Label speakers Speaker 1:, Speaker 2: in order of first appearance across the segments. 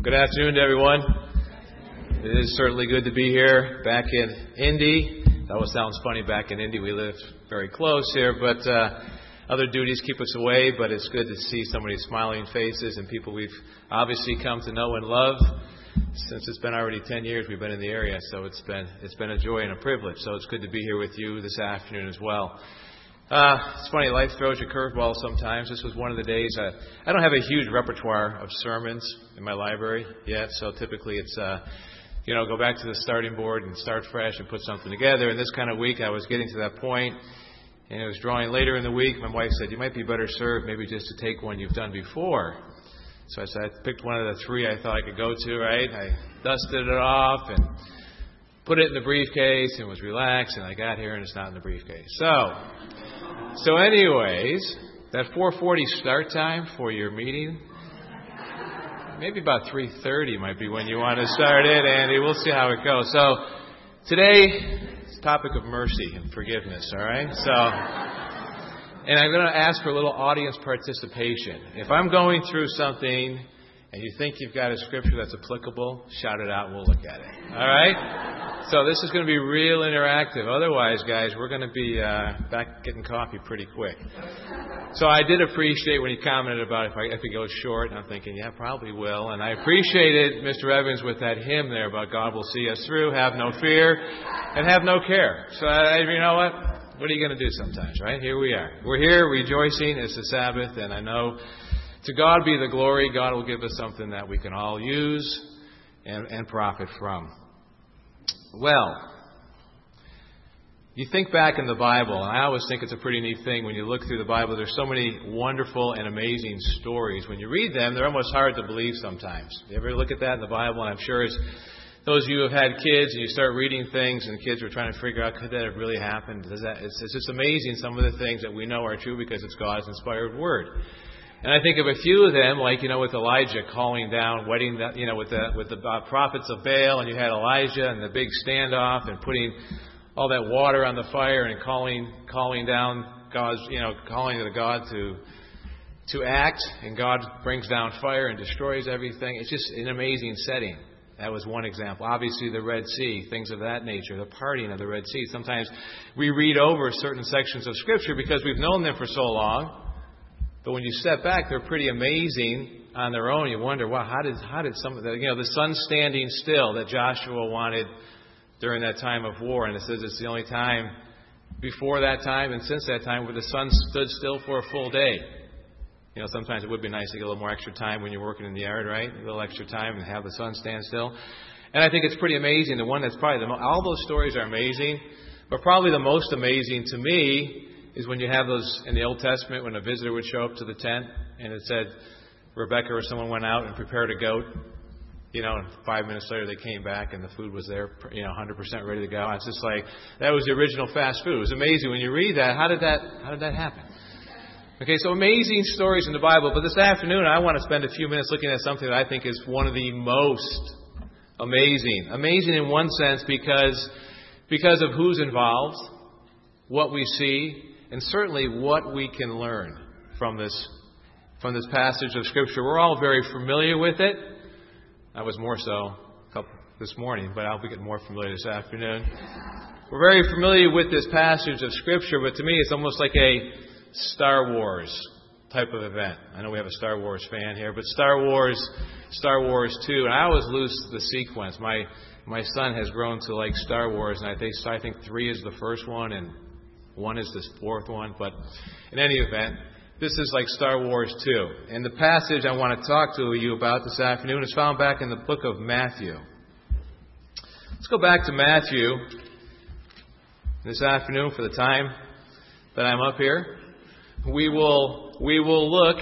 Speaker 1: Good afternoon to everyone. It is certainly good to be here back in Indy. That always sounds funny, back in Indy. We live very close here, but other duties keep us away. But it's good to see so many smiling faces and people we've obviously come to know and love. Since it's been already 10 years we've been in the area, so it's been a joy and a privilege. So it's good to be here with you this afternoon as well. It's funny, life throws you curveballs sometimes. This was one of the days. I don't have a huge repertoire of sermons in my library yet, so typically it's, go back to the starting board and start fresh and put something together. And this kind of week I was getting to that point, and it was drawing later in the week. My wife said, you might be better served maybe just to take one you've done before. So I said, I picked one of the three I thought I could go to, right? I dusted it off and put it in the briefcase and was relaxed, and I got here and it's not in the briefcase. So anyways, that 4:40 start time for your meeting, maybe about 3:30 might be when you want to start it, Andy. We'll see how it goes. So today, it's the topic of mercy and forgiveness, all right? And I'm going to ask for a little audience participation. If I'm going through something and you think you've got a scripture that's applicable, shout it out and we'll look at it. All right? So this is going to be real interactive. Otherwise, guys, we're going to be back getting coffee pretty quick. So I did appreciate when he commented about if it goes short. And I'm thinking, yeah, probably will. And I appreciated Mr. Evans with that hymn there about God will see us through, have no fear, and have no care. So you know what? What are you going to do sometimes, right? Here we are. We're here rejoicing. It's the Sabbath, and I know to God be the glory. God will give us something that we can all use and profit from. Well, you think back in the Bible, and I always think it's a pretty neat thing when you look through the Bible. There's so many wonderful and amazing stories. When you read them, they're almost hard to believe sometimes. You ever look at that in the Bible? And I'm sure as those of you who have had kids and you start reading things and kids are trying to figure out, could that have really happened? It's just amazing some of the things that we know are true because it's God's inspired word. And I think of a few of them, like, with Elijah calling down, with the prophets of Baal, and you had Elijah and the big standoff and putting all that water on the fire and calling down God's, calling to God to act, and God brings down fire and destroys everything. It's just an amazing setting. That was one example. Obviously, the Red Sea, things of that nature, the parting of the Red Sea. Sometimes we read over certain sections of Scripture because we've known them for so long. But when you step back, they're pretty amazing on their own. You wonder, wow, how did some of the, the sun standing still that Joshua wanted during that time of war. And it says it's the only time before that time and since that time where the sun stood still for a full day. Sometimes it would be nice to get a little more extra time when you're working in the yard, right? A little extra time and have the sun stand still. And I think it's pretty amazing. The one that's probably all those stories are amazing, but probably the most amazing to me is when you have those in the Old Testament when a visitor would show up to the tent and it said Rebecca or someone went out and prepared a goat. And 5 minutes later they came back and the food was there, 100% ready to go. It's just like, that was the original fast food. It was amazing when you read that. How did that happen? Okay, so amazing stories in the Bible. But this afternoon I want to spend a few minutes looking at something that I think is one of the most amazing. Amazing in one sense because of who's involved, what we see, and certainly what we can learn from this passage of Scripture. We're all very familiar with it. I was more so this morning, but I'll be getting more familiar this afternoon. We're very familiar with this passage of Scripture, but to me it's almost like a Star Wars type of event. I know we have a Star Wars fan here, but Star Wars 2, and I always lose the sequence. My son has grown to like Star Wars, and I think 3 is the first one, and 1 is the fourth one. But in any event, this is like Star Wars 2. And the passage I want to talk to you about this afternoon is found back in the book of Matthew. Let's go back to Matthew this afternoon for the time that I'm up here. We will look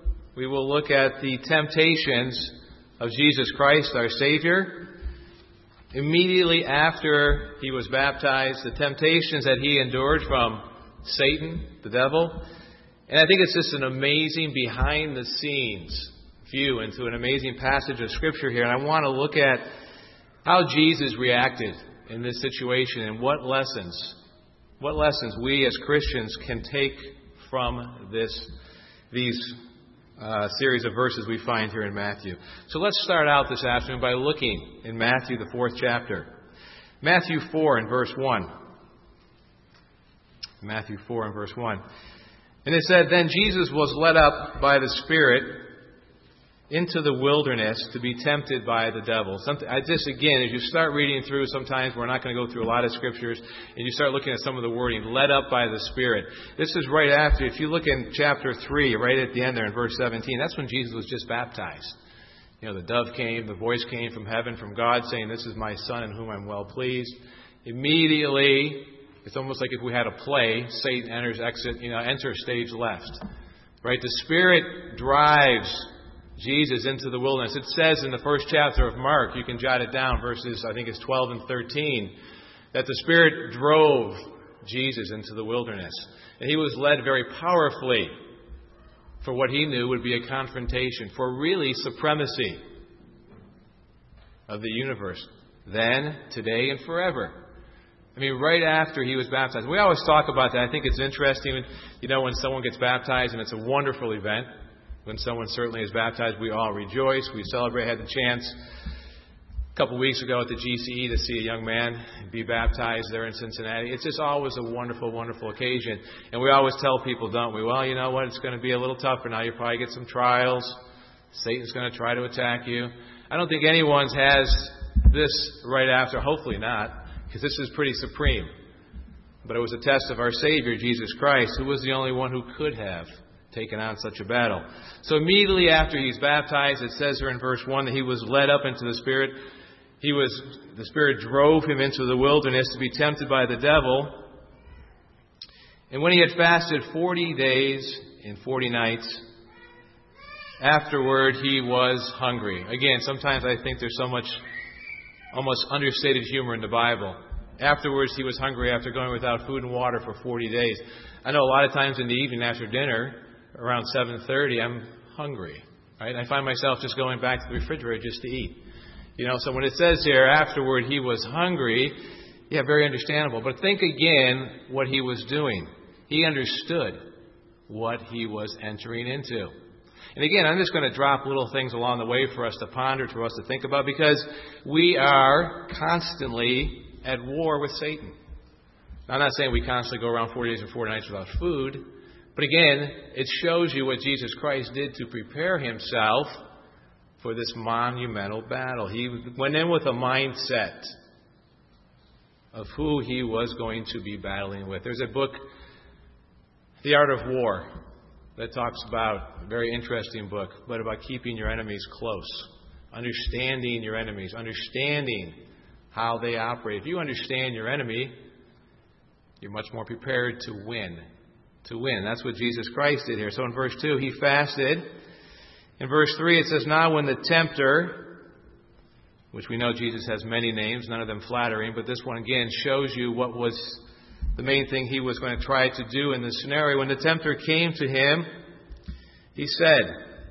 Speaker 1: at the temptations of Jesus Christ, our Savior. Immediately after he was baptized, the temptations that he endured from Satan, the devil. And I think it's just an amazing behind-the-scenes view into an amazing passage of Scripture here. And I want to look at how Jesus reacted in this situation and what lessons we as Christians can take from these series of verses we find here in Matthew. So let's start out this afternoon by looking in Matthew, the 4th chapter. Matthew 4 and verse 1. Matthew 4 and verse 1. And it said, "Then Jesus was led up by the Spirit into the wilderness to be tempted by the devil." This, again, as you start reading through, sometimes we're not going to go through a lot of scriptures, and you start looking at some of the wording, led up by the Spirit. This is right after, if you look in chapter 3, right at the end there in verse 17, that's when Jesus was just baptized. You know, the dove came, the voice came from heaven, from God, saying, "This is my Son in whom I'm well pleased." Immediately, it's almost like if we had a play, Satan enter stage left. Right? The Spirit drives Jesus into the wilderness. It says in the first chapter of Mark, you can jot it down, verses, I think it's 12 and 13, that the Spirit drove Jesus into the wilderness. And he was led very powerfully for what he knew would be a confrontation, for really supremacy of the universe, then, today, and forever. I mean, right after he was baptized. We always talk about that. I think it's interesting, when someone gets baptized, and it's a wonderful event. When someone certainly is baptized, we all rejoice. We celebrate. I had the chance a couple weeks ago at the GCE to see a young man be baptized there in Cincinnati. It's just always a wonderful, wonderful occasion. And we always tell people, don't we? Well, you know what? It's going to be a little tougher now. You'll probably get some trials. Satan's going to try to attack you. I don't think anyone's has this right after. Hopefully not, because this is pretty supreme. But it was a test of our Savior, Jesus Christ, who was the only one who could have taken on such a battle. So immediately after he's baptized, it says here in verse 1 that he was led up into the Spirit. The Spirit drove him into the wilderness to be tempted by the devil. And when he had fasted 40 days and 40 nights, afterward he was hungry. Again, sometimes I think there's so much almost understated humor in the Bible. Afterwards he was hungry after going without food and water for 40 days. I know a lot of times in the evening after dinner, around 7:30, I'm hungry. Right? I find myself just going back to the refrigerator just to eat. So when it says here, afterward he was hungry, yeah, very understandable. But think again what he was doing. He understood what he was entering into. And again, I'm just going to drop little things along the way for us to ponder, for us to think about, because we are constantly at war with Satan. Now, I'm not saying we constantly go around 40 days and 40 nights without food, but again, it shows you what Jesus Christ did to prepare himself for this monumental battle. He went in with a mindset of who he was going to be battling with. There's a book, The Art of War, that talks about, a very interesting book, but about keeping your enemies close, understanding your enemies, understanding how they operate. If you understand your enemy, you're much more prepared to win. That's what Jesus Christ did here. So in verse 2, he fasted. In verse 3, it says, "Now when the tempter," which we know Jesus has many names, none of them flattering, but this one again shows you what was the main thing he was going to try to do in this scenario. When the tempter came to him, he said,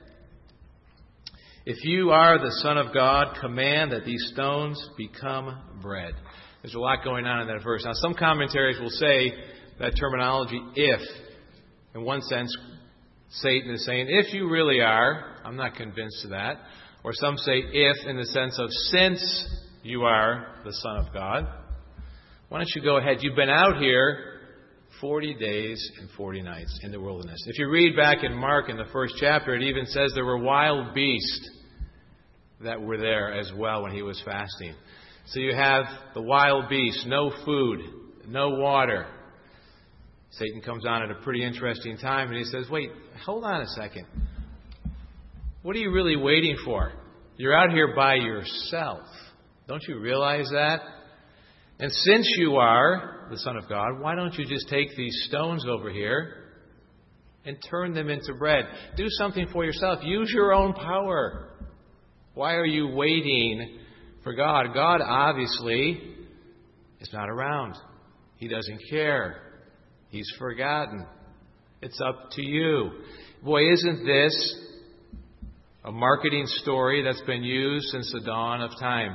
Speaker 1: "If you are the Son of God, command that these stones become bread." There's a lot going on in that verse. Now, some commentaries will say that terminology, if, in one sense, Satan is saying, if you really are. I'm not convinced of that. Or some say if in the sense of since you are the Son of God. Why don't you go ahead? You've been out here 40 days and 40 nights in the wilderness. If you read back in Mark in the first chapter, it even says there were wild beasts that were there as well when he was fasting. So you have the wild beasts, no food, no water. Satan comes on at a pretty interesting time and he says, wait, hold on a second. What are you really waiting for? You're out here by yourself. Don't you realize that? And since you are the Son of God, why don't you just take these stones over here and turn them into bread? Do something for yourself. Use your own power. Why are you waiting for God? God obviously is not around. He doesn't care. He's forgotten. It's up to you. Boy, isn't this a marketing story that's been used since the dawn of time?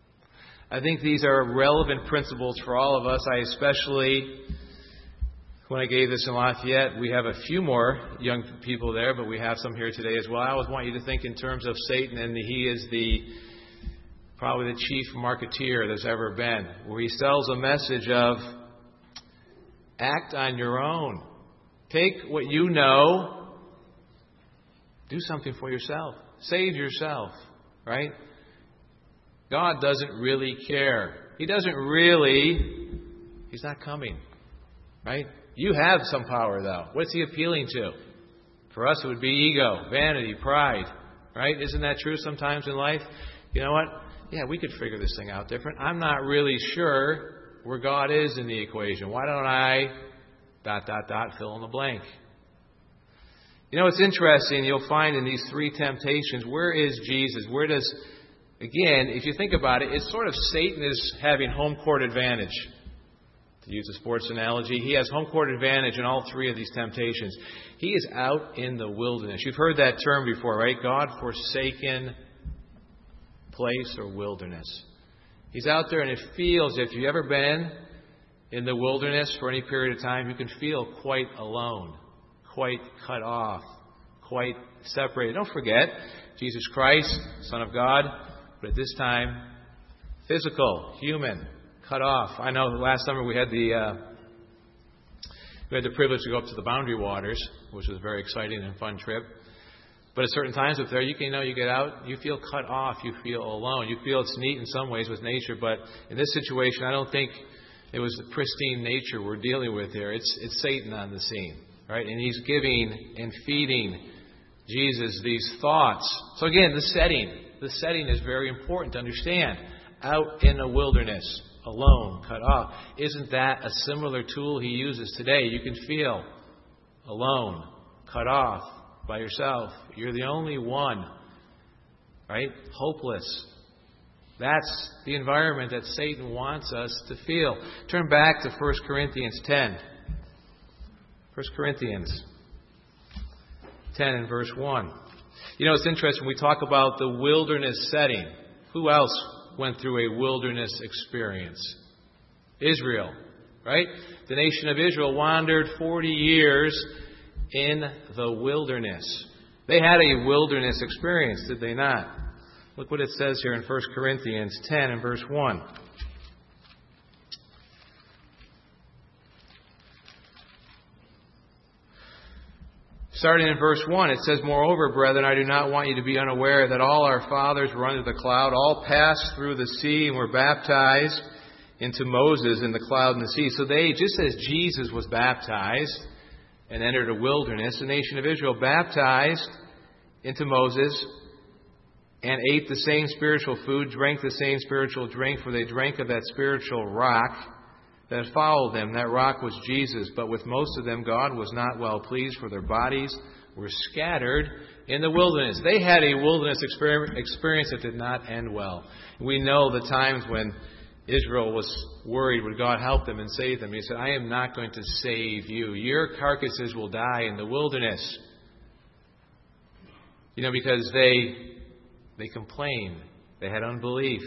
Speaker 1: I think these are relevant principles for all of us. I especially when I gave this in Lafayette, we have a few more young people there, but we have some here today as well. I always want you to think in terms of Satan, and he is probably the chief marketeer there's ever been, where he sells a message of act on your own. Take what you know, do something for yourself. Save yourself, right? God doesn't really care. He's not coming, right? You have some power, though. What's he appealing to? For us, it would be ego, vanity, pride, right? Isn't that true sometimes in life? You know what? Yeah, we could figure this thing out different. I'm not really sure where God is in the equation. Why don't I ... fill in the blank. You know, it's interesting. You'll find in these three temptations, where is Jesus? Again, if you think about it, it's sort of Satan is having home court advantage. To use a sports analogy, he has home court advantage in all three of these temptations. He is out in the wilderness. You've heard that term before, right? God-forsaken place or wilderness. He's out there, and it feels, if you've ever been in the wilderness for any period of time, you can feel quite alone, quite cut off, quite separated. Don't forget, Jesus Christ, Son of God, but at this time, physical, human, cut off. I know last summer we had the privilege to go up to the Boundary Waters, which was a very exciting and fun trip. But at certain times up there, you get out, you feel cut off, you feel alone. You feel it's neat in some ways with nature, but in this situation, I don't think it was the pristine nature we're dealing with here. It's Satan on the scene, right? And he's giving and feeding Jesus these thoughts. So again, the setting is very important to understand. Out in the wilderness, alone, cut off. Isn't that a similar tool he uses today? You can feel alone, cut off, by yourself. You're the only one, right? Hopeless. That's the environment that Satan wants us to feel. Turn back to 1 Corinthians 10. 1 Corinthians 10 and verse 1. You know, it's interesting. We talk about the wilderness setting. Who else went through a wilderness experience? Israel, right? The nation of Israel wandered 40 years in the wilderness. They had a wilderness experience, did they not? Look what it says here in 1 Corinthians 10 and verse 1. Starting in verse 1, it says, "Moreover, brethren, I do not want you to be unaware that all our fathers were under the cloud, all passed through the sea and were baptized into Moses in the cloud and the sea." So they, just as Jesus was baptized and entered a wilderness, the nation of Israel baptized into Moses and ate the same spiritual food, drank the same spiritual drink, for they drank of that spiritual rock that followed them. That rock was Jesus. But with most of them God was not well pleased, for their bodies were scattered in the wilderness. They had a wilderness experience that did not end well. We know the times when Israel was worried, would God help them and save them? He said, "I am not going to save you. Your carcasses will die in the wilderness." You know, because they complained. They had unbelief.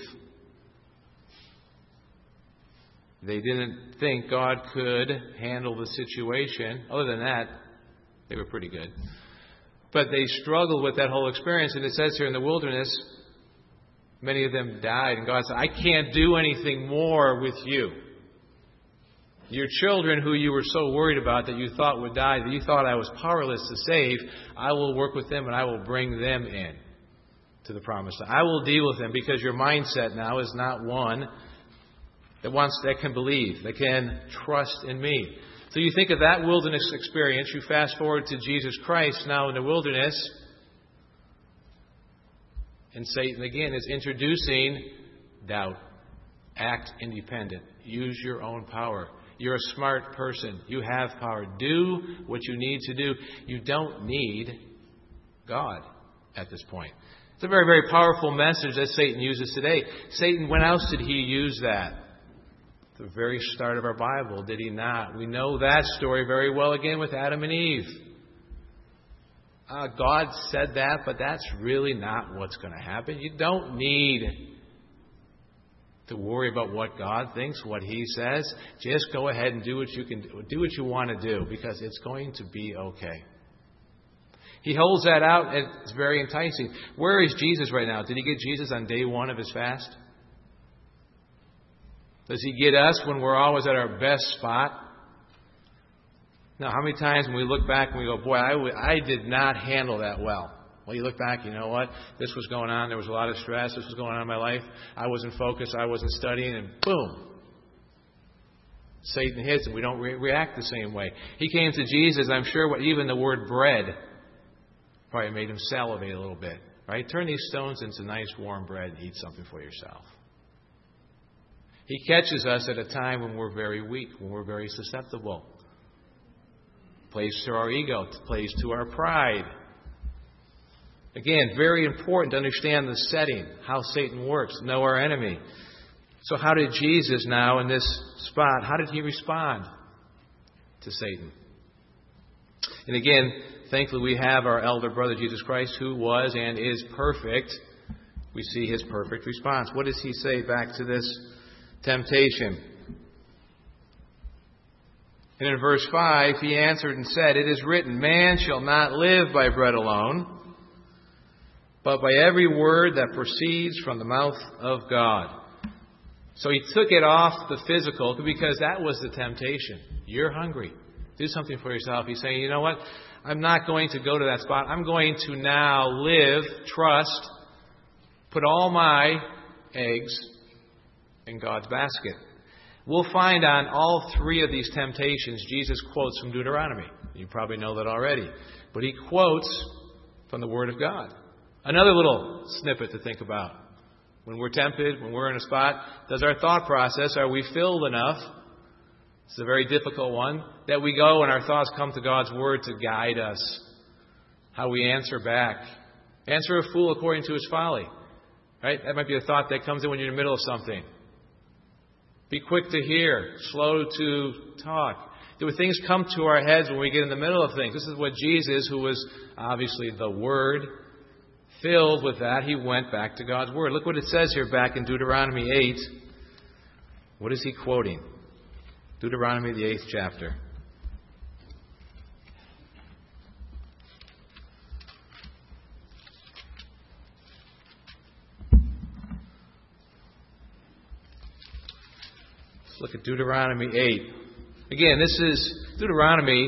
Speaker 1: They didn't think God could handle the situation. Other than that, they were pretty good. But they struggled with that whole experience. And it says here in the wilderness, many of them died. And God said, "I can't do anything more with you. Your children who you were so worried about that you thought would die, that you thought I was powerless to save, I will work with them and I will bring them in to the promised land. I will deal with them, because your mindset now is not one that can believe, that can trust in me." So you think of that wilderness experience. You fast forward to Jesus Christ now in the wilderness. And Satan again is introducing doubt. Act independent. Use your own power. You're a smart person. You have power. Do what you need to do. You don't need God at this point. It's a very, very powerful message that Satan uses today. Satan, when else did he use that? At the very start of our Bible, did he not? We know that story very well again with Adam and Eve. God said that, but that's really not what's going to happen. You don't need to worry about what God thinks, what He says. Just go ahead and do what you can do what you want to do, because it's going to be okay. He holds that out, and it's very enticing. Where is Jesus right now? Did He get Jesus on day one of His fast? Does He get us when we're always at our best spot? Now, how many times when we look back and we go, boy, I did not handle that well. Well, you look back, you know what? This was going on. There was a lot of stress. This was going on in my life. I wasn't focused. I wasn't studying. And boom. Satan hits, and we don't react the same way. He came to Jesus. I'm sure even the word bread probably made him salivate a little bit. Right? Turn these stones into nice warm bread and eat something for yourself. He catches us at a time when we're very weak, when we're very susceptible. Plays to our ego, plays to our pride. Again, very important to understand the setting, how Satan works, know our enemy. So how did Jesus now in this spot, how did He respond to Satan? And again, thankfully we have our elder brother Jesus Christ, who was and is perfect. We see His perfect response. What does He say back to this temptation? And in verse 5, He answered and said, "It is written, man shall not live by bread alone, but by every word that proceeds from the mouth of God." So He took it off the physical, because that was the temptation. You're hungry. Do something for yourself. He's saying, you know what? I'm not going to go to that spot. I'm going to now live, trust, put all my eggs in God's basket. We'll find on all three of these temptations, Jesus quotes from Deuteronomy. You probably know that already. But He quotes from the Word of God. Another little snippet to think about. When we're tempted, when we're in a spot, does our thought process, are we filled enough? It's a very difficult one. That we go and our thoughts come to God's Word to guide us. How we answer back. Answer a fool according to his folly. Right? That might be a thought that comes in when you're in the middle of something. Be quick to hear, slow to talk. Do things come to our heads when we get in the middle of things? This is what Jesus, who was obviously the Word, filled with that, He went back to God's Word. Look what it says here back in Deuteronomy 8. What is He quoting? Deuteronomy, the 8th chapter. Let's look at Deuteronomy 8. Again, this is Deuteronomy.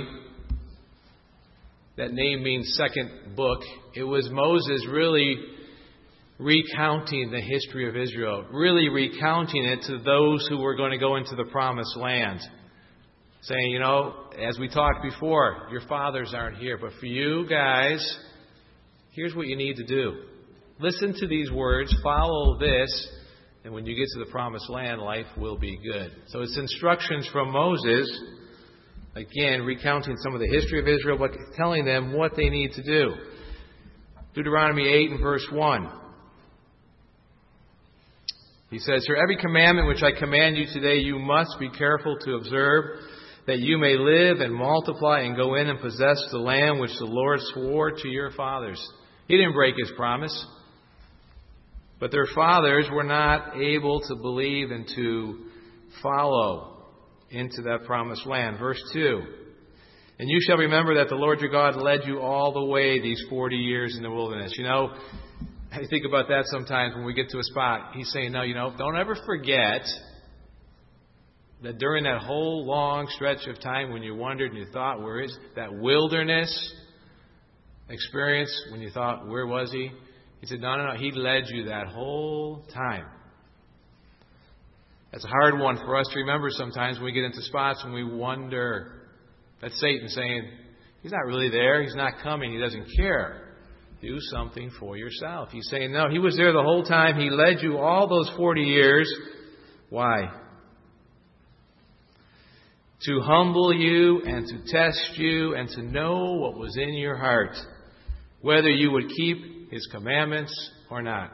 Speaker 1: That name means second book. It was Moses really recounting the history of Israel, really recounting it to those who were going to go into the promised land. Saying, you know, as we talked before, your fathers aren't here, but for you guys, here's what you need to do. Listen to these words, follow this, and when you get to the promised land, life will be good. So it's instructions from Moses, again, recounting some of the history of Israel, but telling them what they need to do. Deuteronomy 8 and verse 1. He says, "For every commandment which I command you today, you must be careful to observe, that you may live and multiply and go in and possess the land which the Lord swore to your fathers." He didn't break His promise. But their fathers were not able to believe and to follow into that promised land. Verse 2. "And you shall remember that the Lord your God led you all the way these 40 years in the wilderness." You know, I think about that sometimes when we get to a spot. He's saying, no, don't ever forget that during that whole long stretch of time when you wondered and you thought, where is that wilderness experience when you thought, where was He? He said, no, He led you that whole time. That's a hard one for us to remember sometimes when we get into spots when we wonder. That's Satan saying, He's not really there. He's not coming. He doesn't care. Do something for yourself. He's saying, no, He was there the whole time. He led you all those 40 years. Why? To humble you and to test you and to know what was in your heart, whether you would keep His commandments or not.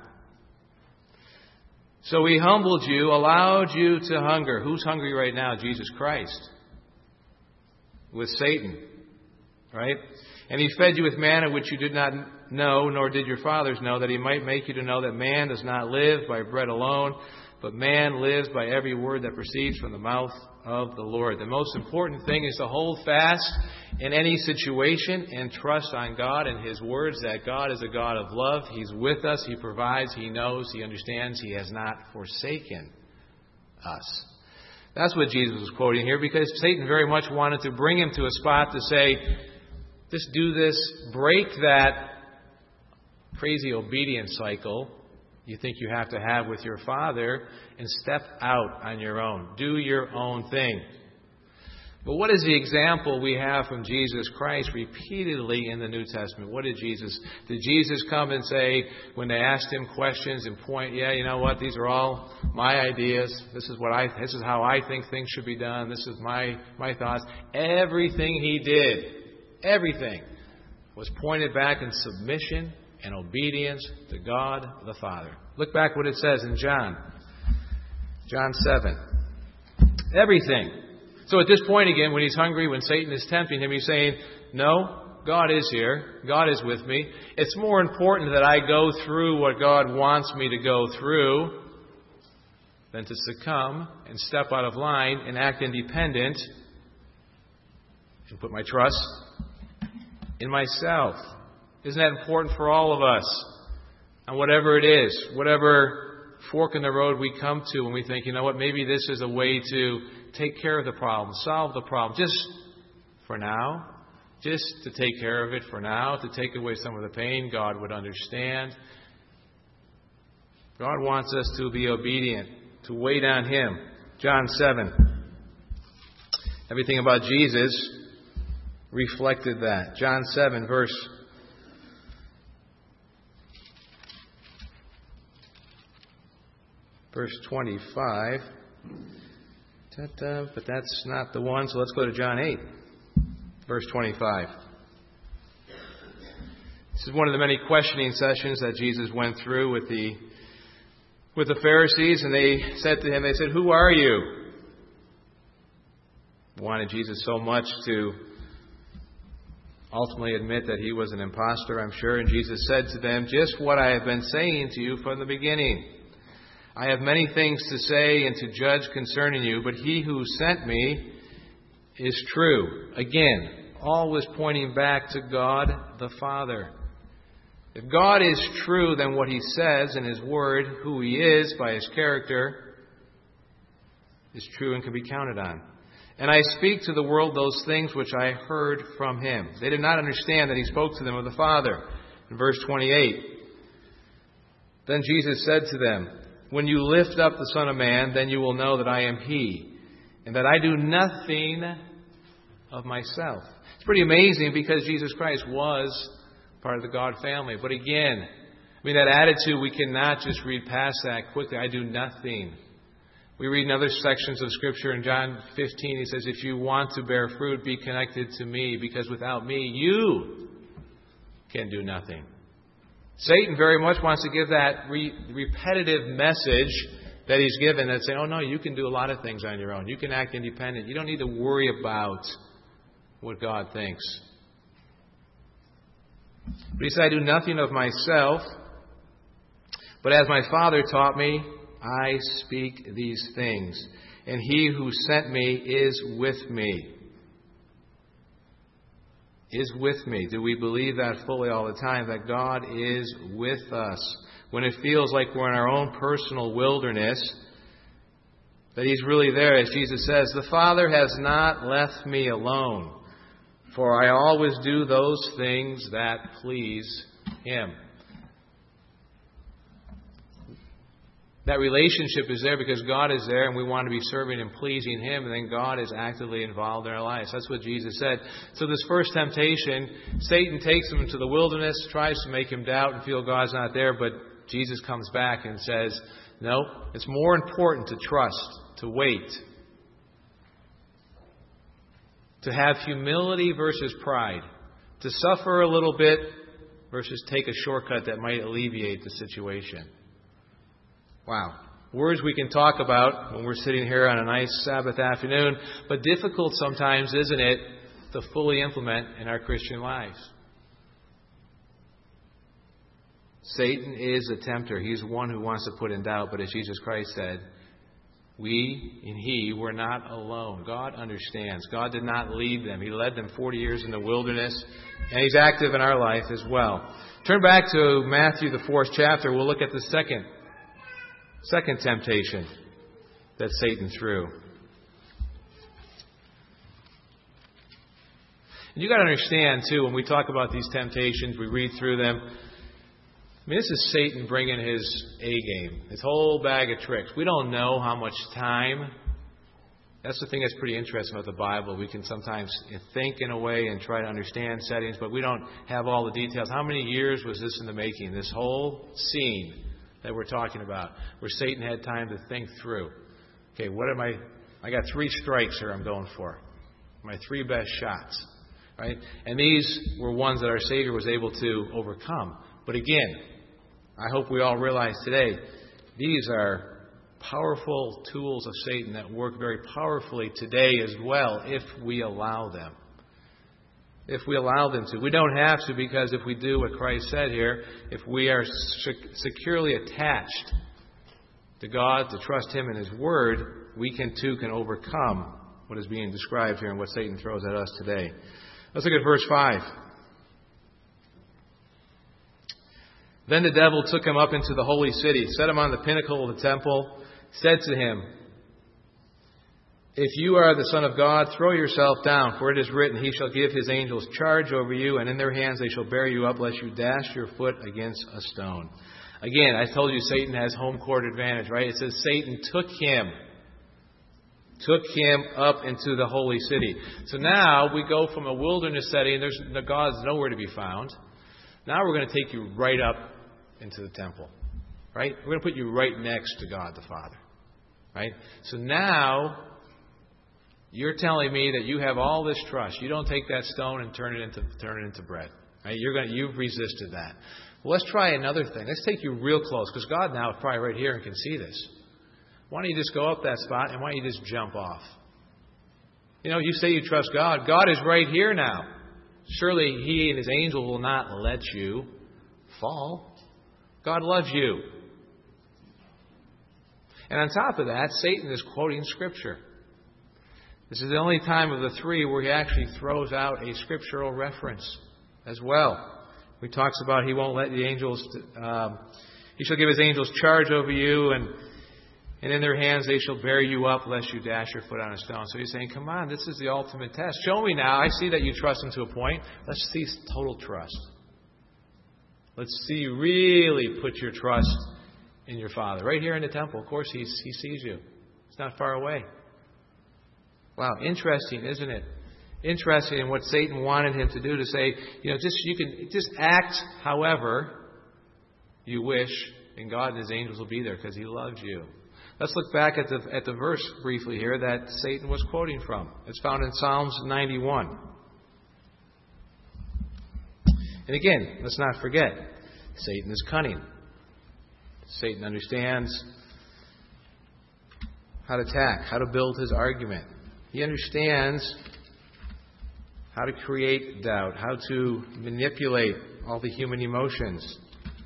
Speaker 1: So He humbled you, allowed you to hunger. Who's hungry right now? Jesus Christ. With Satan. Right? And He fed you with manna which you did not know, nor did your fathers know, that He might make you to know that man does not live by bread alone, but man lives by every word that proceeds from the mouth of the Lord. The most important thing is to hold fast in any situation and trust on God and His words, that God is a God of love. He's with us. He provides. He knows. He understands. He has not forsaken us. That's what Jesus was quoting here, because Satan very much wanted to bring him to a spot to say, just do this, break that crazy obedience cycle you think you have to have with your Father, and step out on your own. Do your own thing. But what is the example we have from Jesus Christ repeatedly in the New Testament? What did Jesus come and say when they asked Him questions and point, yeah, you know what, these are all my ideas. This is how I think things should be done. This is my thoughts. Everything He did, everything was pointed back in submission and obedience to God the Father. Look back what it says in John 7. Everything. So at this point again, when he's hungry, when Satan is tempting him, he's saying, no, God is here. God is with me. It's more important that I go through what God wants me to go through than to succumb and step out of line and act independent and put my trust in myself. Isn't that important for all of us? And whatever it is, whatever fork in the road we come to when we think, you know what, maybe this is a way to take care of the problem, solve the problem, just for now, just to take care of it for now, to take away some of the pain. God would understand. God wants us to be obedient, to wait on Him. John 7. Everything about Jesus reflected that. John 7, verse 25. But that's not the one, so let's go to John 8, verse 25. This is one of the many questioning sessions that Jesus went through with the Pharisees, and they said to Him, who are you? Wanted Jesus so much to ultimately admit that He was an imposter, I'm sure. And Jesus said to them, just what I have been saying to you from the beginning. I have many things to say and to judge concerning you, but He who sent me is true. Again, always pointing back to God the Father. If God is true, then what He says in His Word, who He is by His character, is true and can be counted on. And I speak to the world those things which I heard from Him. They did not understand that He spoke to them of the Father. In verse 28, then Jesus said to them, when you lift up the Son of Man, then you will know that I am He, and that I do nothing of myself. It's pretty amazing because Jesus Christ was part of the God family. But again, that attitude, we cannot just read past that quickly. I do nothing. We read in other sections of Scripture in John 15, He says, if you want to bear fruit, be connected to me, because without me, you can do nothing. Satan very much wants to give that repetitive message that he's given, that saying, oh no, you can do a lot of things on your own. You can act independent. You don't need to worry about what God thinks. But He said, I do nothing of myself, but as my Father taught me, I speak these things. And He who sent me is with me. Is with me. Do we believe that fully all the time, that God is with us? When it feels like we're in our own personal wilderness, that He's really there. As Jesus says, the Father has not left me alone, for I always do those things that please Him. That relationship is there because God is there and we want to be serving and pleasing Him, and then God is actively involved in our lives. That's what Jesus said. So this first temptation, Satan takes him into the wilderness, tries to make him doubt and feel God's not there, but Jesus comes back and says, no, it's more important to trust, to wait, to have humility versus pride, to suffer a little bit versus take a shortcut that might alleviate the situation. Wow. Words we can talk about when we're sitting here on a nice Sabbath afternoon, but difficult sometimes, isn't it, to fully implement in our Christian lives. Satan is a tempter. He's one who wants to put in doubt. But as Jesus Christ said, we and he were not alone. God understands. God did not leave them. He led them 40 years in the wilderness. And He's active in our life as well. Turn back to Matthew, the 4th chapter. We'll look at the second temptation that Satan threw. And you've got to understand, too, when we talk about these temptations, we read through them. I mean, this is Satan bringing his A-game, his whole bag of tricks. We don't know how much time. That's the thing that's pretty interesting about the Bible. We can sometimes think in a way and try to understand settings, but we don't have all the details. How many years was this in the making, this whole scene that we're talking about, where Satan had time to think through? Okay, I got 3 strikes here I'm going for. My 3 best shots. Right? And these were ones that our Savior was able to overcome. But again, I hope we all realize today, these are powerful tools of Satan that work very powerfully today as well, if we allow them. If we allow them to. We don't have to, because if we do what Christ said here, if we are securely attached to God, to trust Him and His Word, we can overcome what is being described here and what Satan throws at us today. Let's look at verse 5. Then the devil took him up into the holy city, set him on the pinnacle of the temple, said to him, "If you are the Son of God, throw yourself down, for it is written, He shall give His angels charge over you, and in their hands they shall bear you up, lest you dash your foot against a stone." Again, I told you Satan has home court advantage, right? It says Satan took him up into the holy city. So now we go from a wilderness setting, God's nowhere to be found. Now we're going to take you right up into the temple. Right? We're going to put you right next to God the Father. Right? So now you're telling me that you have all this trust. You don't take that stone and turn it into bread. Right? You've resisted that. Well, let's try another thing. Let's take you real close, because God now is probably right here and can see this. Why don't you just go up that spot and why don't you just jump off? You say you trust God. God is right here now. Surely He and His angels will not let you fall. God loves you. And on top of that, Satan is quoting Scripture. This is the only time of the 3 where he actually throws out a scriptural reference as well. He talks about He won't let the angels, He shall give His angels charge over you, and in their hands they shall bear you up, lest you dash your foot on a stone. So He's saying, come on, this is the ultimate test. Show me now. I see that you trust Him to a point. Let's see total trust. Let's see you really put your trust in your Father. Right here in the temple, of course, He sees you. It's not far away. Wow, interesting, isn't it? Interesting in what Satan wanted him to do, to say, you can just act however you wish, and God and His angels will be there because He loves you. Let's look back at the verse briefly here that Satan was quoting from. It's found in Psalms 91. And again, let's not forget, Satan is cunning. Satan understands how to attack, how to build his argument. He understands how to create doubt, how to manipulate all the human emotions.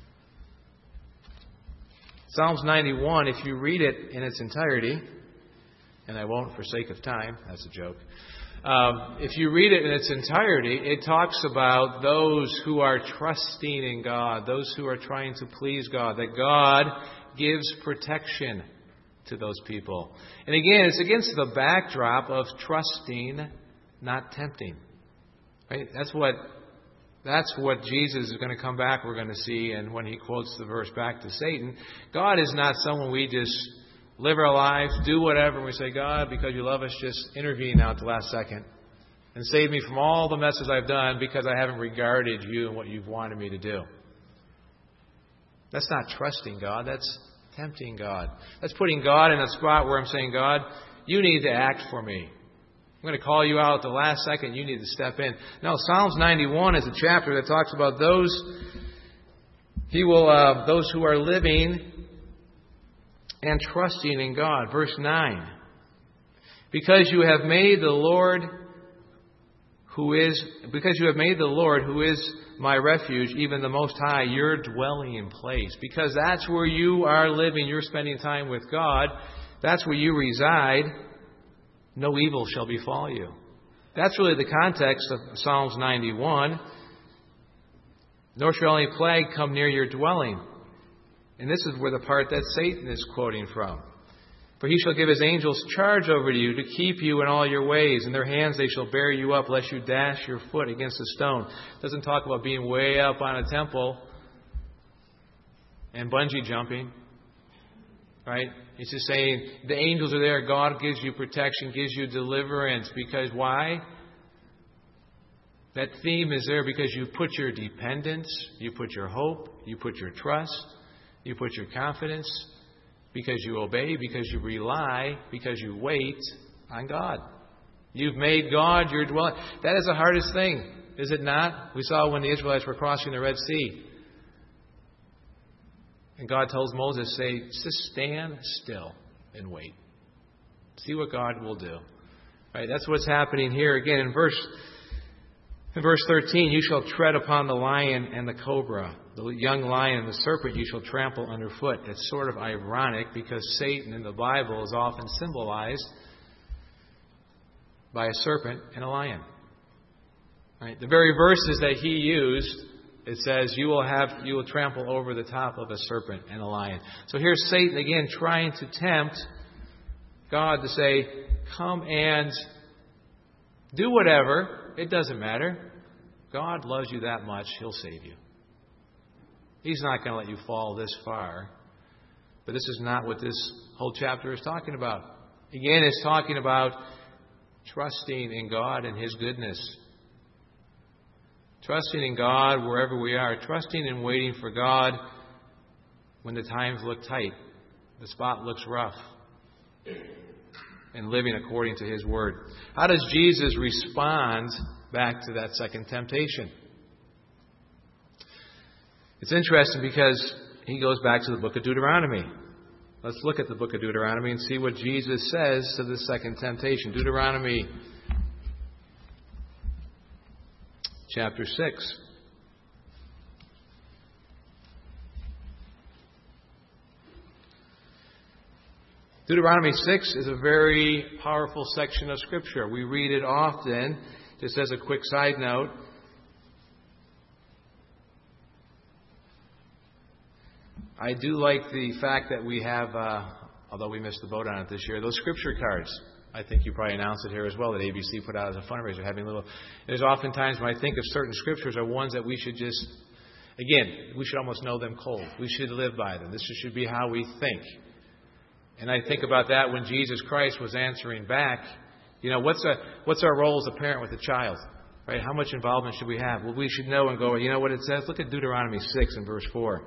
Speaker 1: Psalms 91, if you read it in its entirety, and I won't for sake of time, that's a joke. If you read it in its entirety, it talks about those who are trusting in God, those who are trying to please God, that God gives protection to those people. And again, it's against the backdrop of trusting, not tempting. Right? That's what Jesus is going to come back, we're going to see, and when He quotes the verse back to Satan. God is not someone we just live our lives, do whatever, and we say, God, because you love us, just intervene now at the last second and save me from all the messes I've done because I haven't regarded you and what you've wanted me to do. That's not trusting God. That's tempting God. That's putting God in a spot where I'm saying, God, you need to act for me. I'm going to call you out at the last second. You need to step in. Now, Psalms 91 is a chapter that talks about those who are living and trusting in God. Verse 9. Because you have made the Lord who is my refuge, even the Most High, your dwelling place. Because that's where you are living. You're spending time with God. That's where you reside. No evil shall befall you. That's really the context of Psalms 91. Nor shall any plague come near your dwelling. And this is where the part that Satan is quoting from. For he shall give his angels charge over you to keep you in all your ways. In their hands they shall bear you up, lest you dash your foot against a stone. It doesn't talk about being way up on a temple and bungee jumping. Right? It's just saying the angels are there. God gives you protection, gives you deliverance. Because why? That theme is there because you put your dependence, you put your hope, you put your trust, you put your confidence, because you obey, because you rely, because you wait on God. You've made God your dwelling. That is the hardest thing, is it not? We saw when the Israelites were crossing the Red Sea. And God tells Moses, say, just stand still and wait. See what God will do. Right? That's what's happening here. Again, in verse 13, you shall tread upon the lion and the cobra. The young lion and the serpent you shall trample underfoot. It's sort of ironic because Satan in the Bible is often symbolized by a serpent and a lion. Right? The very verses that he used, it says, you will trample over the top of a serpent and a lion. So here's Satan again trying to tempt God to say, come and do whatever. It doesn't matter. God loves you that much, He'll save you. He's not going to let you fall this far. But this is not what this whole chapter is talking about. Again, it's talking about trusting in God and His goodness. Trusting in God wherever we are. Trusting and waiting for God when the times look tight, the spot looks rough. And living according to His Word. How does Jesus respond back to that second temptation? It's interesting because He goes back to the book of Deuteronomy. Let's look at the book of Deuteronomy and see what Jesus says to the second temptation. Deuteronomy chapter 6. Deuteronomy 6 is a very powerful section of Scripture. We read it often. Just as a quick side note, I do like the fact that we have, although we missed the boat on it this year, those Scripture cards. I think you probably announced it here as well that ABC put out as a fundraiser. There's oftentimes when I think of certain Scriptures are ones that we should just, again, we should almost know them cold. We should live by them. This should be how we think. And I think about that when Jesus Christ was answering back. You know, what's our role as a parent with a child? Right? How much involvement should we have? Well, we should know and go, you know what it says? Look at Deuteronomy 6 and verse 4.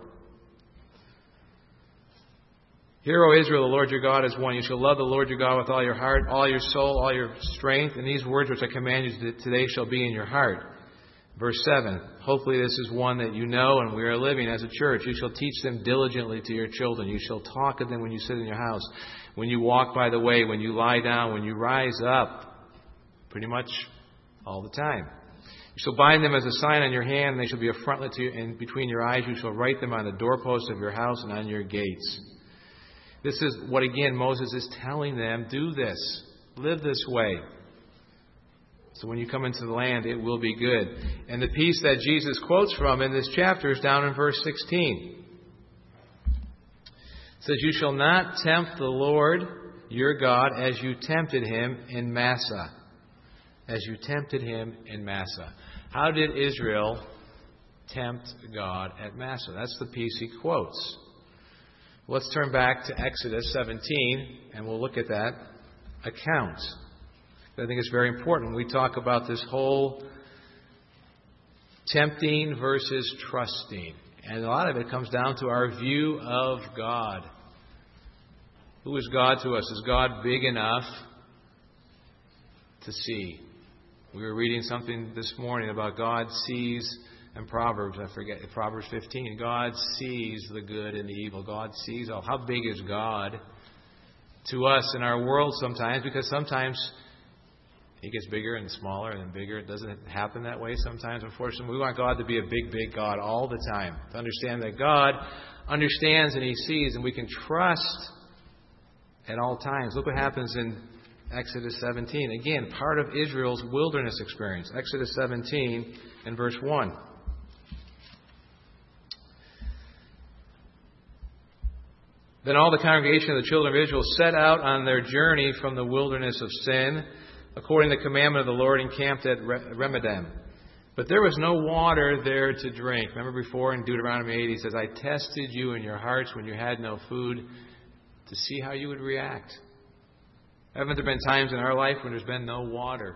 Speaker 1: Hear, O Israel, the Lord your God is one. You shall love the Lord your God with all your heart, all your soul, all your strength. And these words which I command you today shall be in your heart. Verse 7. Hopefully this is one that you know and we are living as a church. You shall teach them diligently to your children. You shall talk of them when you sit in your house, when you walk by the way, when you lie down, when you rise up. Pretty much all the time. You shall bind them as a sign on your hand, and they shall be a frontlet to you, and between your eyes. You shall write them on the doorposts of your house and on your gates. This is what, again, Moses is telling them. Do this. Live this way. So when you come into the land, it will be good. And the piece that Jesus quotes from in this chapter is down in verse 16. It says, you shall not tempt the Lord your God as you tempted Him in Massah. As you tempted Him in Massah. How did Israel tempt God at Massah? That's the piece he quotes. Let's turn back to Exodus 17, and we'll look at that account. I think it's very important. We talk about this whole tempting versus trusting. And a lot of it comes down to our view of God. Who is God to us? Is God big enough to see? We were reading something this morning about God sees in Proverbs. I forget, Proverbs 15. God sees the good and the evil. God sees all. How big is God to us in our world sometimes? Because sometimes He gets bigger and smaller and then bigger. It doesn't happen that way sometimes, unfortunately. We want God to be a big, big God all the time. To understand that God understands and He sees, and we can trust at all times. Look what happens in Exodus 17. Again, part of Israel's wilderness experience. Exodus 17 and verse 1. Then all the congregation of the children of Israel set out on their journey from the wilderness of Sin, according to the commandment of the Lord, encamped at Rephidim. But there was no water there to drink. Remember before in Deuteronomy 8, He says, I tested you in your hearts when you had no food to see how you would react. Haven't there been times in our life when there's been no water?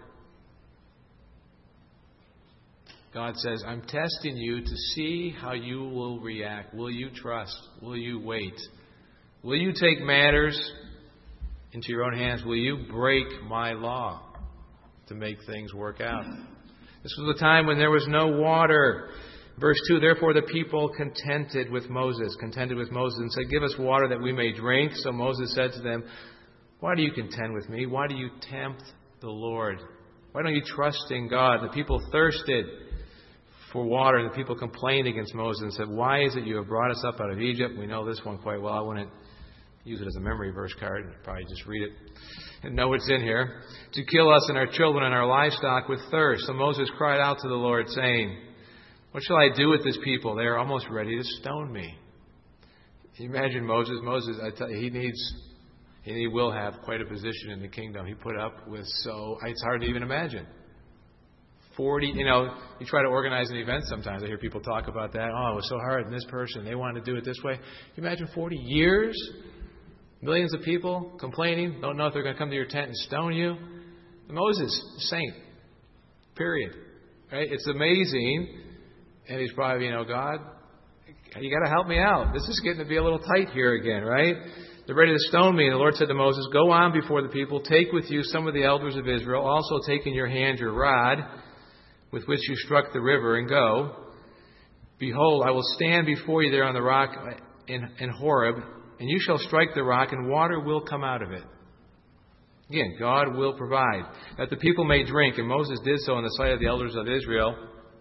Speaker 1: God says, I'm testing you to see how you will react. Will you trust? Will you wait? Will you take matters into your own hands? Will you break my law to make things work out? This was a time when there was no water. Verse 2, therefore the people contended with Moses and said, give us water that we may drink. So Moses said to them, why do you contend with me? Why do you tempt the Lord? Why don't you trust in God? The people thirsted for water, and the people complained against Moses and said, why is it you have brought us up out of Egypt? We know this one quite well. I wouldn't use it as a memory verse card. Probably just read it and know it's in here. To kill us and our children and our livestock with thirst. So Moses cried out to the Lord, saying, what shall I do with this people? They are almost ready to stone me. Can you imagine Moses? Moses, I tell you, he will have quite a position in the kingdom. He put up with it's hard to even imagine. 40, you try to organize an event sometimes. I hear people talk about that. Oh, it was so hard. And this person, they wanted to do it this way. Can you imagine 40 years? Millions of people complaining, don't know if they're going to come to your tent and stone you. Moses, saint. Period. Right? It's amazing. And he's probably, God, you got to help me out. This is getting to be a little tight here again, right? They're ready to stone me. And the Lord said to Moses, go on before the people. Take with you some of the elders of Israel. Also take in your hand your rod with which you struck the river, and go. Behold, I will stand before you there on the rock in Horeb, and you shall strike the rock, and water will come out of it. Again, God will provide, that the people may drink. And Moses did so in the sight of the elders of Israel.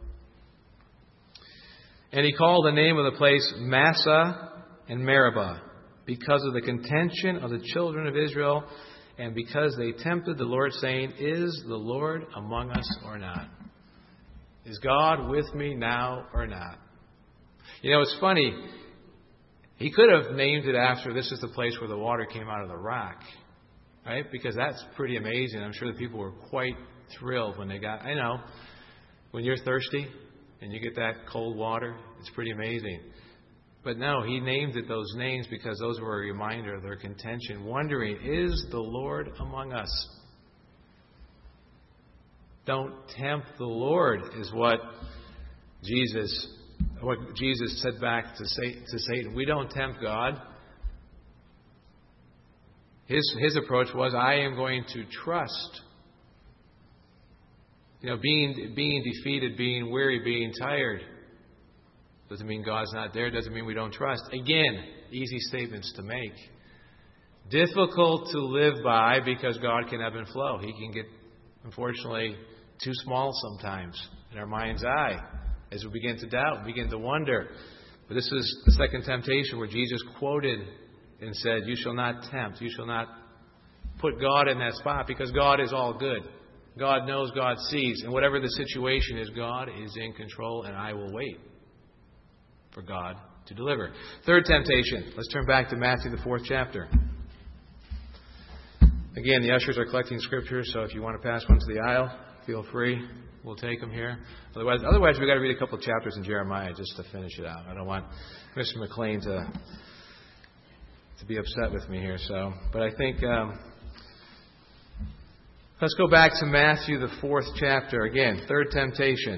Speaker 1: And he called the name of the place Massah and Meribah, because of the contention of the children of Israel, and because they tempted the Lord, saying, is the Lord among us or not? Is God with me now or not? It's funny. He could have named it after, this is the place where the water came out of the rock. Right? Because that's pretty amazing. I'm sure the people were quite thrilled when they when you're thirsty and you get that cold water, it's pretty amazing. But no, he named it those names because those were a reminder of their contention, wondering, is the Lord among us? Don't tempt the Lord is what Jesus said back to Satan. We don't tempt God. His approach was, I am going to trust. Being defeated, being weary, being tired. Doesn't mean God's not there. Doesn't mean we don't trust. Again, easy statements to make. Difficult to live by because God can ebb and flow. He can get, unfortunately, too small sometimes in our mind's eye as we begin to doubt, begin to wonder. But this is the second temptation where Jesus quoted and said, you shall not tempt. You shall not put God in that spot because God is all good. God knows, God sees. And whatever the situation is, God is in control, and I will wait for God to deliver. Third temptation. Let's turn back to Matthew, the 4th chapter. Again, the ushers are collecting scriptures, so if you want to pass one to the aisle, feel free. We'll take them here. Otherwise we've got to read a couple of chapters in Jeremiah just to finish it out. I don't want Mr. McLean to be upset with me here. But I think let's go back to Matthew, the 4th chapter. Again, third temptation.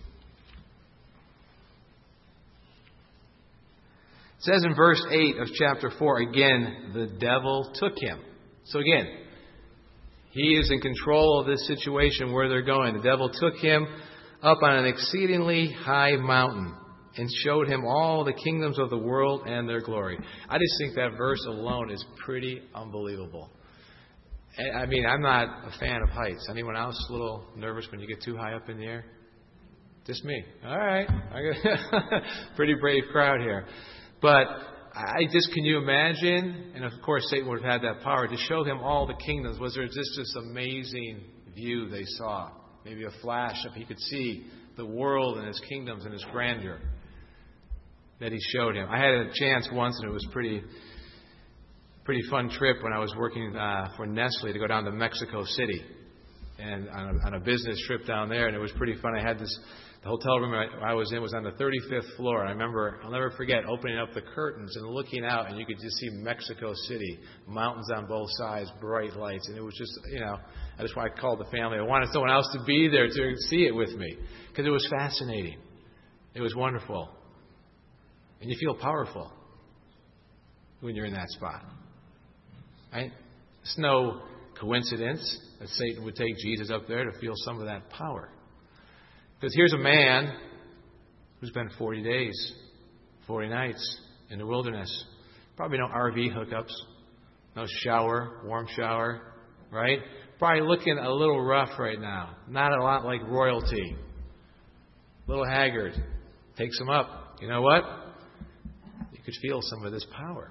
Speaker 1: It says in verse 8 of chapter 4, again, the devil took him. So again, he is in control of this situation where they're going. The devil took him up on an exceedingly high mountain and showed him all the kingdoms of the world and their glory. I just think that verse alone is pretty unbelievable. I mean, I'm not a fan of heights. Anyone else a little nervous when you get too high up in the air? Just me. All right. Pretty brave crowd here. But can you imagine? And of course, Satan would have had that power to show him all the kingdoms. Was there just this amazing view they saw? Maybe a flash of he could see the world and his kingdoms and his grandeur that he showed him. I had a chance once, and it was pretty fun trip when I was working for Nestle to go down to Mexico City and on a business trip down there, and it was pretty fun. I had the hotel room I was in was on the 35th floor, and I remember, I'll never forget, opening up the curtains and looking out, and you could just see Mexico City, mountains on both sides, bright lights, and it was just, that's why I called the family. I wanted someone else to be there to see it with me, because it was fascinating. It was wonderful. And you feel powerful when you're in that spot. Right? It's no coincidence that Satan would take Jesus up there to feel some of that power. Because here's a man who's been 40 days, 40 nights in the wilderness. Probably no RV hookups, no shower, warm shower, right? Probably looking a little rough right now. Not a lot like royalty. A little haggard. Takes him up. You know what? You could feel some of this power.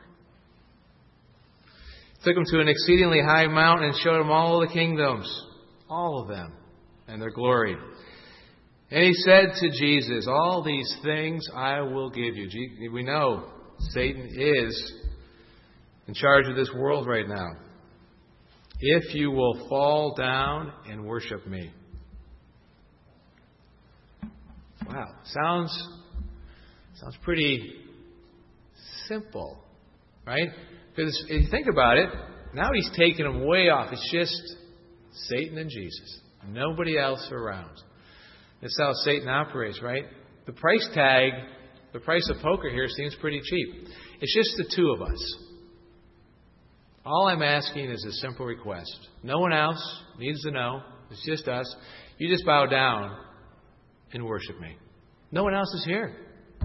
Speaker 1: Took him to an exceedingly high mountain and showed him all the kingdoms, all of them, and their glory. And he said to Jesus, all these things I will give you. We know Satan is in charge of this world right now. If you will fall down and worship me. Wow, sounds pretty simple, right? Because if you think about it, now he's taken him way off. It's just Satan and Jesus. Nobody else around. That's how Satan operates, right? The price tag, the price of poker here seems pretty cheap. It's just the two of us. All I'm asking is a simple request. No one else needs to know. It's just us. You just bow down and worship me. No one else is here.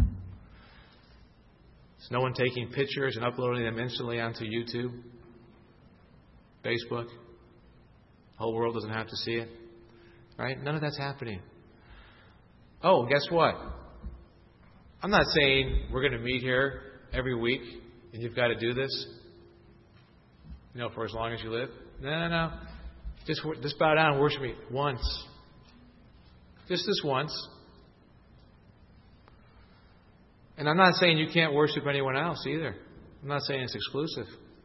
Speaker 1: There's no one taking pictures and uploading them instantly onto YouTube, Facebook. The whole world doesn't have to see it. Right? None of that's happening. Oh, guess what? I'm not saying we're going to meet here every week and you've got to do this, for as long as you live. No. Just bow down and worship me once. Just this once. And I'm not saying you can't worship anyone else either. I'm not saying it's exclusive.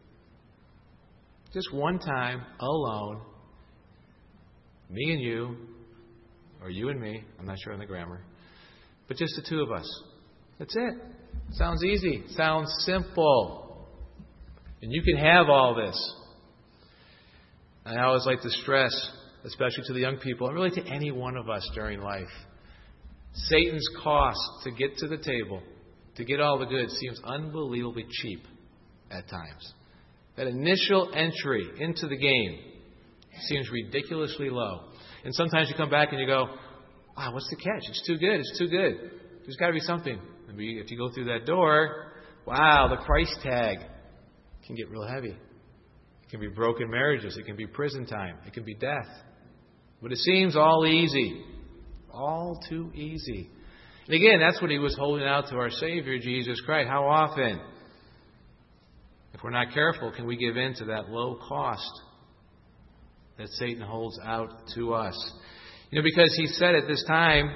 Speaker 1: Just one time, alone, me and you, or you and me, I'm not sure on the grammar, but just the two of us. That's it. Sounds easy. Sounds simple. And you can have all this. And I always like to stress, especially to the young people, and really to any one of us during life, Satan's cost to get to the table, to get all the goods, seems unbelievably cheap at times. That initial entry into the game seems ridiculously low. And sometimes you come back and you go, wow, what's the catch? It's too good. It's too good. There's got to be something. If you go through that door, wow, the price tag can get real heavy. It can be broken marriages. It can be prison time. It can be death. But it seems all easy. All too easy. And again, that's what he was holding out to our Savior, Jesus Christ. How often, if we're not careful, can we give in to that low cost that Satan holds out to us? Because he said at this time,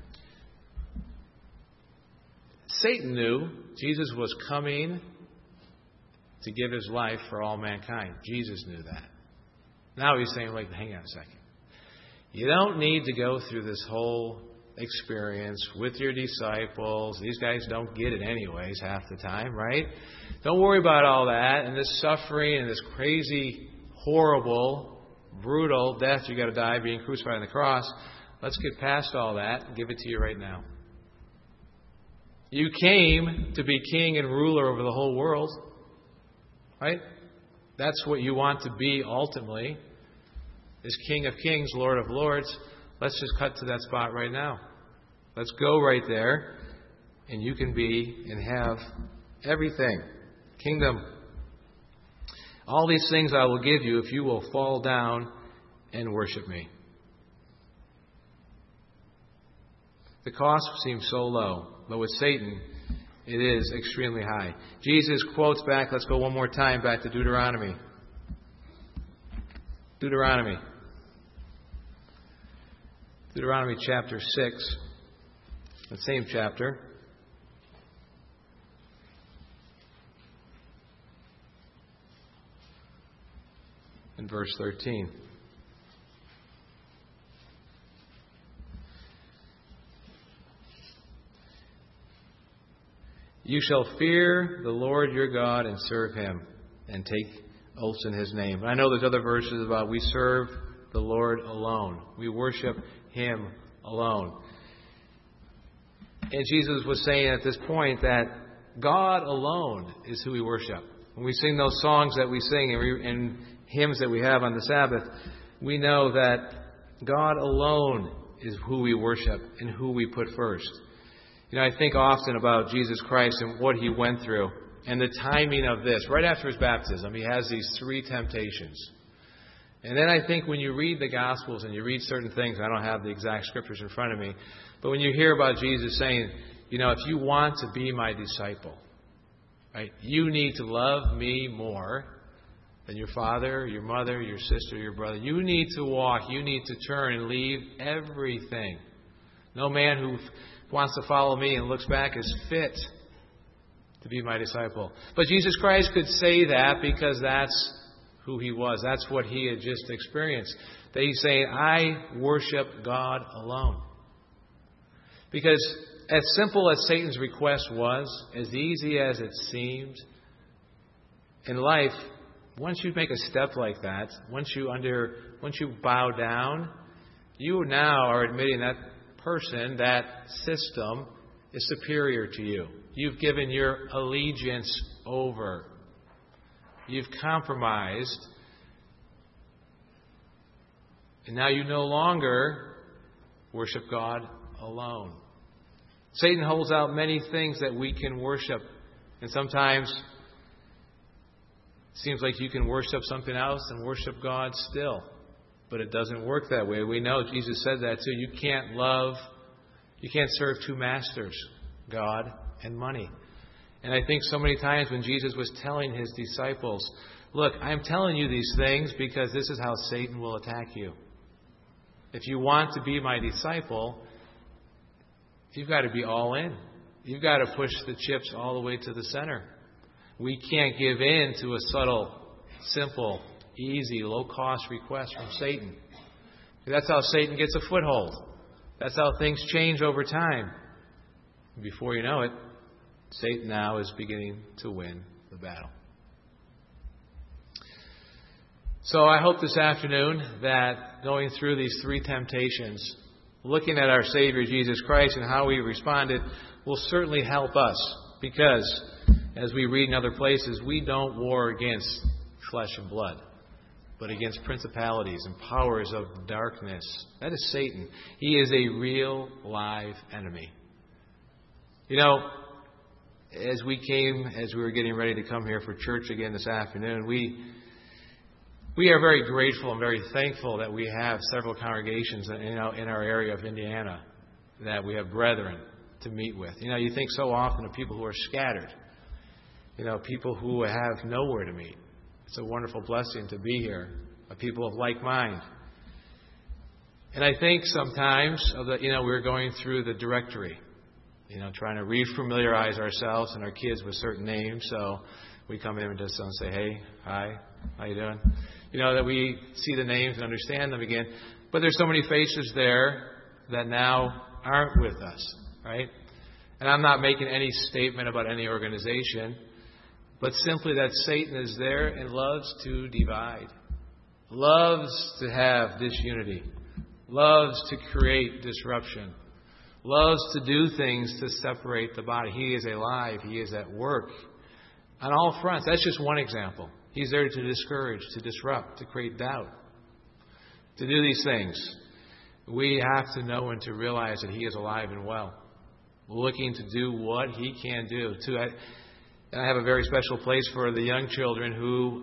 Speaker 1: Satan knew Jesus was coming to give his life for all mankind. Jesus knew that. Now he's saying, wait, hang on a second. You don't need to go through this whole experience with your disciples. These guys don't get it anyways half the time, right? Don't worry about all that and this suffering and this crazy, horrible, brutal death you got to die being crucified on the cross. Let's get past all that and give it to you right now. You came to be king and ruler over the whole world, right? That's what you want to be ultimately, is King of Kings, Lord of Lords. Let's just cut to that spot right now. Let's go right there, and you can be and have everything. Kingdom. All these things I will give you if you will fall down and worship me. The cost seems so low, but with Satan, it is extremely high. Jesus quotes back, let's go one more time back to Deuteronomy. Deuteronomy chapter 6, the same chapter. In verse 13. You shall fear the Lord your God and serve Him, and take oaths in His name. I know there's other verses about we serve the Lord alone. We worship Him alone. And Jesus was saying at this point that God alone is who we worship. When we sing those songs that we sing and hymns that we have on the Sabbath, we know that God alone is who we worship and who we put first. I think often about Jesus Christ and what He went through and the timing of this. Right after His baptism, He has these 3 temptations. And then I think when you read the Gospels and you read certain things, I don't have the exact scriptures in front of me, but when you hear about Jesus saying, if you want to be my disciple, right, you need to love me more than your father, your mother, your sister, your brother. You need to walk, you need to turn and leave everything. No man who wants to follow me and looks back is fit to be my disciple. But Jesus Christ could say that because that's who He was. That's what He had just experienced. That He's saying, I worship God alone. Because as simple as Satan's request was, as easy as it seemed, in life, once you make a step like that, once you bow down, you now are admitting that person, that system, is superior to you. You've given your allegiance over. You've compromised. And now you no longer worship God alone. Satan holds out many things that we can worship. And sometimes it seems like you can worship something else and worship God still. But it doesn't work that way. We know Jesus said that too. You can't serve 2 masters, God and money. And I think so many times when Jesus was telling His disciples, look, I'm telling you these things because this is how Satan will attack you. If you want to be my disciple, you've got to be all in. You've got to push the chips all the way to the center. We can't give in to a subtle, simple, easy, low-cost request from Satan. That's how Satan gets a foothold. That's how things change over time. Before you know it, Satan now is beginning to win the battle. So I hope this afternoon that going through these 3 temptations, looking at our Savior Jesus Christ and how He responded, will certainly help us. Because, as we read in other places, we don't war against flesh and blood, but against principalities and powers of darkness. That is Satan. He is a real, live enemy. As we were getting ready to come here for church again this afternoon, we are very grateful and very thankful that we have several congregations in our area of Indiana that we have brethren to meet with. You think so often of people who are scattered, people who have nowhere to meet. It's a wonderful blessing to be here, a people of like mind. And I think sometimes we're going through the directory, trying to refamiliarize ourselves and our kids with certain names. So we come in and just say, hey, hi, how you doing? That we see the names and understand them again. But there's so many faces there that now aren't with us, right? And I'm not making any statement about any organization, but simply that Satan is there and loves to divide, loves to have disunity, loves to create disruption, loves to do things to separate the body. He is alive. He is at work on all fronts. That's just one example. He's there to discourage, to disrupt, to create doubt, to do these things. We have to know and to realize that He is alive and well, looking to do what He can do. And I have a very special place for the young children who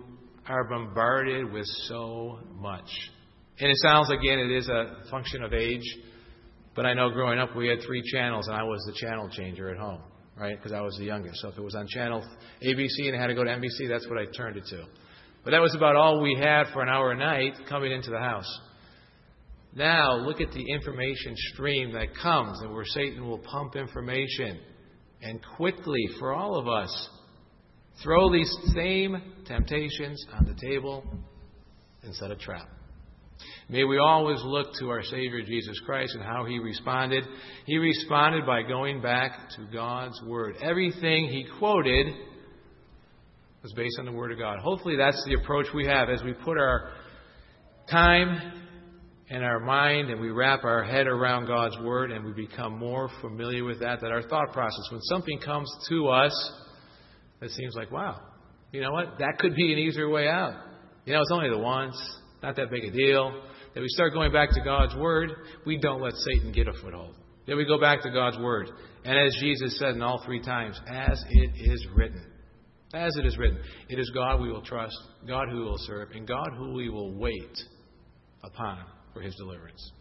Speaker 1: are bombarded with so much. And it sounds, again, it is a function of age. But I know growing up we had 3 channels, and I was the channel changer at home, right? Because I was the youngest. So if it was on channel ABC and I had to go to NBC, that's what I turned it to. But that was about all we had for an hour a night coming into the house. Now, look at the information stream that comes and where Satan will pump information. And quickly, for all of us, throw these same temptations on the table and set a trap. May we always look to our Savior Jesus Christ and how He responded. He responded by going back to God's Word. Everything He quoted was based on the Word of God. Hopefully that's the approach we have as we put our time and our mind and we wrap our head around God's Word and we become more familiar with that our thought process, when something comes to us that seems like, wow, you know what? That could be an easier way out. You know, it's only the once, not that big a deal. That we start going back to God's Word, we don't let Satan get a foothold. Then we go back to God's Word. And as Jesus said in all 3 times, as it is written. As it is written. It is God we will trust, God who we will serve, and God who we will wait upon for His deliverance.